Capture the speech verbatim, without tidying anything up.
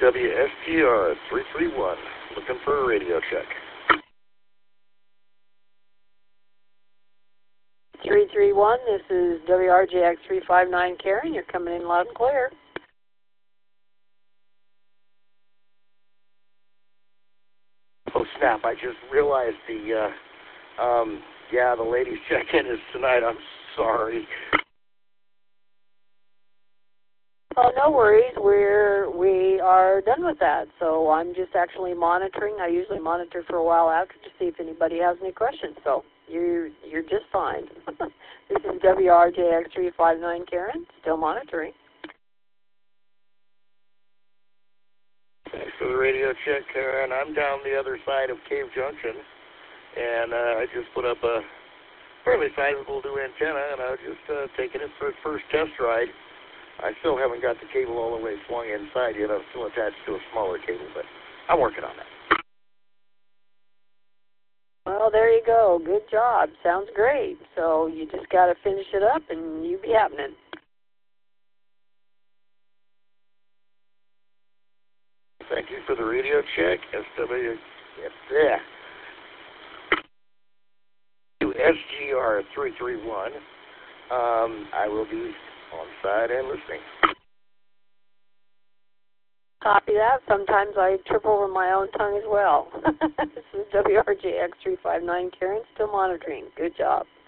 W S G R three three one, looking for a radio check. three three one, this is W R J X three five nine Karen. You're coming in loud and clear. Oh, snap. I just realized the, uh, um, yeah, the ladies' check-in is tonight. I'm sorry. Oh, no worries. We're, we are done with that. So I'm just actually monitoring. I usually monitor for a while after to see if anybody has any questions. So you're, you're just fine. This is W R J X three five nine Karen, still monitoring. Thanks for the radio check, Karen. I'm down the other side of Cave Junction, and uh, I just put up a fairly sizable new antenna, and I was just uh, taking it for its first test ride. I still haven't got the cable all the way swung inside yet. I'm still attached to a smaller cable, but I'm working on that. Well, there you go. Good job. Sounds great. So you just got to finish it up, and you be happening. Thank you for the radio check. S W, yeah. S G R three three one. Um, I will be on side and listening. Copy that. Sometimes I trip over my own tongue as well. This is W R J X three five nine Karen, still monitoring. Good job.